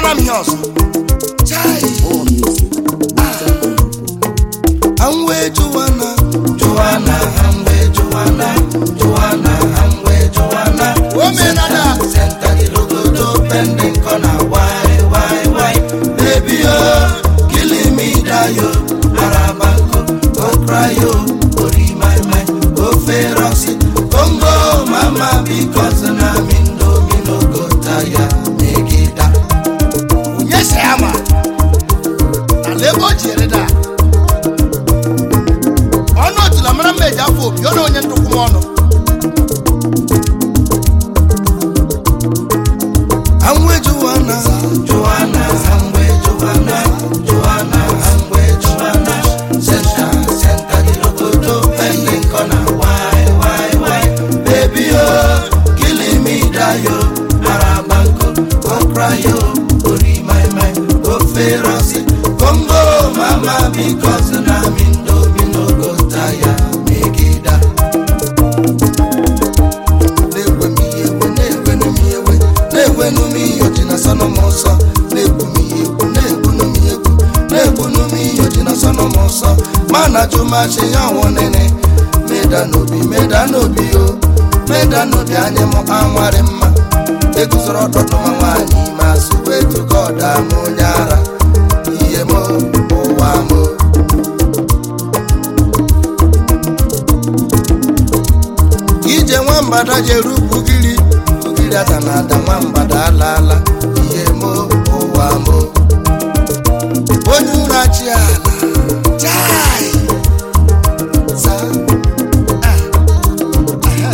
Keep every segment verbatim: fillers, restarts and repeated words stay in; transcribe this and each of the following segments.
amara m yours. Chai. More music. Amwe Joanna, Joanna, Amwe Joanna, Joanna, Amwe Joanna. Woman ada. Center the logo to pending corner. Why, why, why? Baby oh, killing me dayo. Arabanko, oh cry oh, ori my my, oh feroxy. Congo mama because na mindo mino go tire. Make it up. Yes, I am. Na lebo jereda. Mara meja fo yo no onye nduku mono Amwe Joanna Joanna Amwe Joanna Joanna Amwe Joanna Senta senta di lokoto pending corner why why why baby oh killing me dayo Arabanko oh cry oh ori my my oh feroxy Congo mama because na mindo mino go tire Mana chuma che ya wonene meda nobi meda nobi o meda nobi anye mo anware mma eguzoro dodo manwani ma suwe to God amunyara iye mo owa mo ije nwambada jeru bugiri bugiri atanada nwambada alala iye mo owa mo onura chi ala Jai Sa ah ah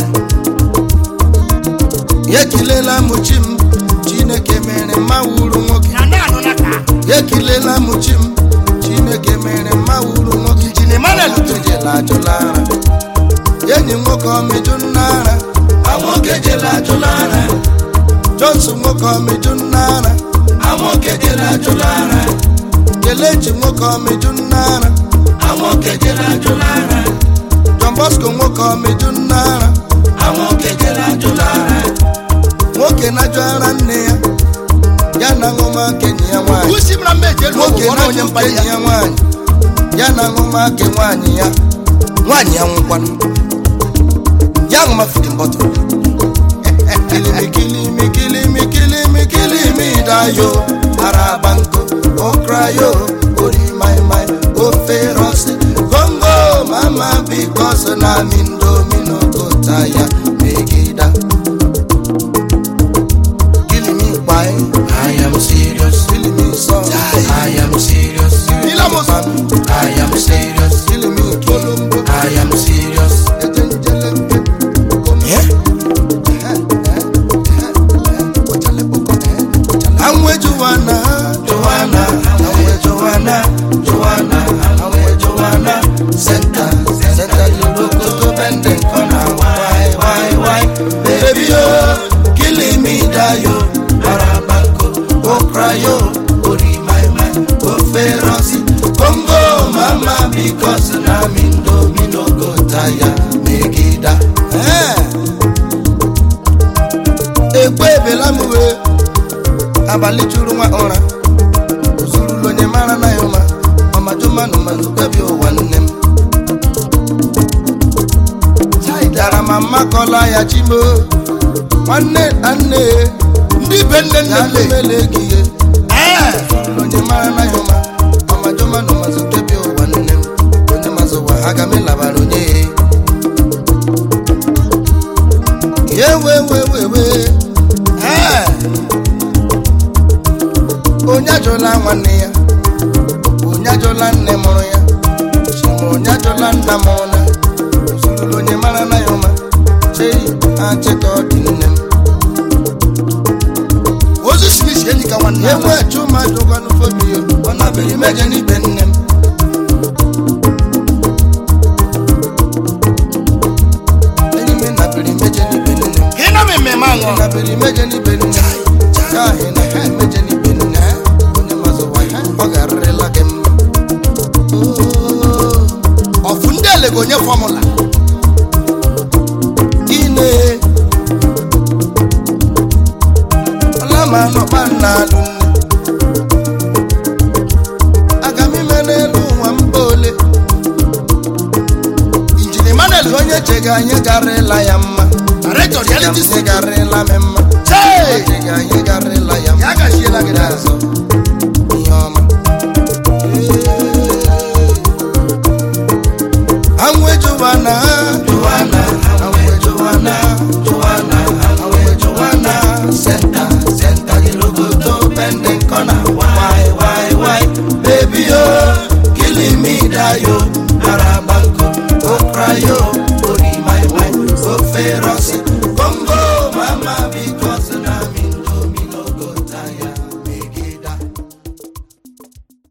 Yekilela muchim Chineke mere mawuru nwoke na anu naka Yekilela muchim Chineke mere mawuru nwoke jine mana lutujela jolara Yenyi nwoke omejunara Awoke jela jolara Johnson nwoke omejunara Awoke jela jolara Kelechi nwoke omejunara Awoke jela jolara John Bosco nwoke omejunara Awoke jela jolara Nwoke na joara nne ya Ya na ngoma kenyi ya nwanyị Usi mra meje Nwoke na onye mpanyi ya nwanyị Ya na ngoma ke nwanyị ya Nwanyị ya nwụkwanụ Ya ngoma feeding bottle Kilimi kilimi kilimi kilimi kilimi dayo Arabanko oh cry oh ori my my oh ferox Congo mama because na mindo mino go tire megida Kill me why I am serious kill me so I am serious I am serious kill me Colombo I am serious yeah Amwe Joanna Joanna Amwe Joanna Joanna Amwe Joanna Center Center you look to bending corner why why why baby oh killing me dayo Arabanko oh cry oh ori my my oh feroxy Congo mama because na mindo mino go tire megida eh Ekwe bela muwe Abali churu nwa ora Uzuru lonye mara na yoma Mama juma no mazukabi o wanem Dara mama kola ya chimo Wane ane Ndi bende nele mele kiye Uzuru lonye mara na yoma Mama juma no mazukabi o wanem Lonye mazuwa haga me labaronye Ye we we we we Eh Onyajola nwanne ya Onyajola nne mụrụ ya Chimo onyajola nna mụrụ Usuru onye mara na yoma Chei achịkọ dị nne m Ozu simisi enyi ka nwanne ya Ewe chuma jụkwa n'ufobi yo Ọ nabiri meje n'ibe nne m Enyi me nabiri meje n'ibe nne m Gina me me mango Nabiri meje n'ibe nne m Chahi na ha meje n'ibe nne Onye mazuwa ha ọ garịrịla gị mma Ọfụ ndị ele ga onye fọmụla Ine Ọlama nọkpa nna alụ nne Ojiga nye garela ya mma. Director reality Nye studio. garela me mma. Hey! Ojiga nye garela ya mma. Ya gashiela gị n'azụ. Azọ. Ihe ọma. Anwe Joanna, Joanna, Anwe Joanna, Joanna, Anwe Joanna. Center, center the logo to bending corner. Why, why, why? Baby, oh, killing me, da yo. Arabanko, oh cry yo.